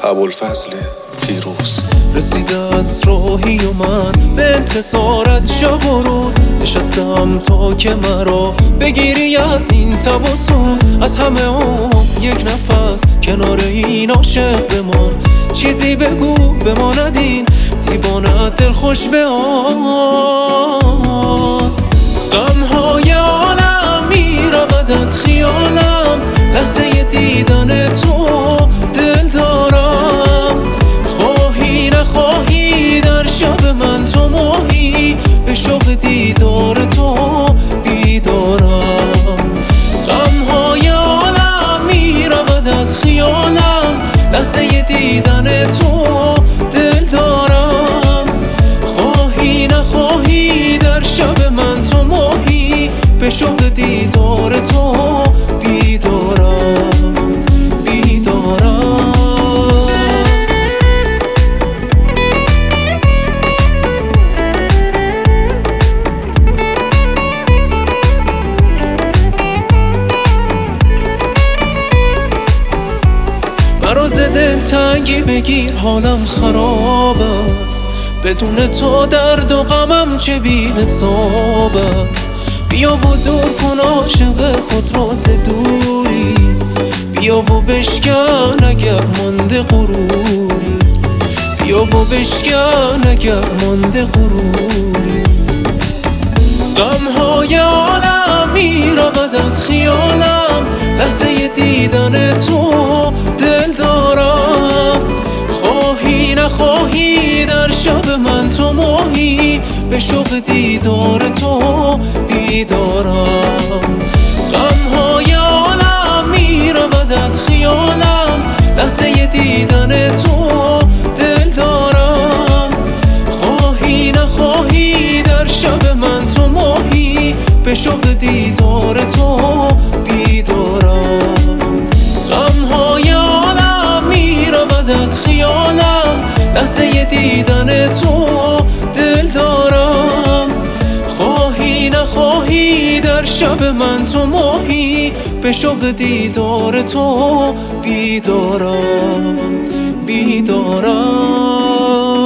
ابوالفضل پیروز. رسیده از راهی و من به انتصارت شب و روز، نشستم تا که مرا بگیری از این تب و سوز. از همه اون یک نفس کنار این عاشق بمان، چیزی بگو بماند این دیوانه دل خوش به آن. غمهای عالم میرود از خیالم، لحظه دیدن تو دل دارم. خواهی نخواهی در شب من تو ماهی، به شوق دیدار تو بیدارم. غمهای عالم میرود از خیالم، لحظه دیدن تو دل دارم. خواهی نخواهی در شب من تو ماهی، به شوق دیدار تو بیدارم. مراز دلتنگی بگیر حالم خراب است، بدون تو درد و غمم چه بی حساب است. بیا و دور کن عاشق خود راز دوری، بیا و بشکن اگر مانده غروری، بیا و بشکن اگر مانده غروری. غمهای عالم میرود از خیالم، لحظه دیدن تو دل دارم. خواهی نخواهی در شب من تو ماهی، به شوق دیدار تو بیدارم. غمهای عالم میرود از خیالم، لحظه دیدن تو دل دارم. خواهی نخواهی در شب من تو ماهی، به شوق دیدار تو بیدارم. غمهای عالم میرود از خیالم، لحظه دیدن تو دل دارم. خواهی نخواهی در شب من تو ماهی، به شوق دیدار تو بیدارم.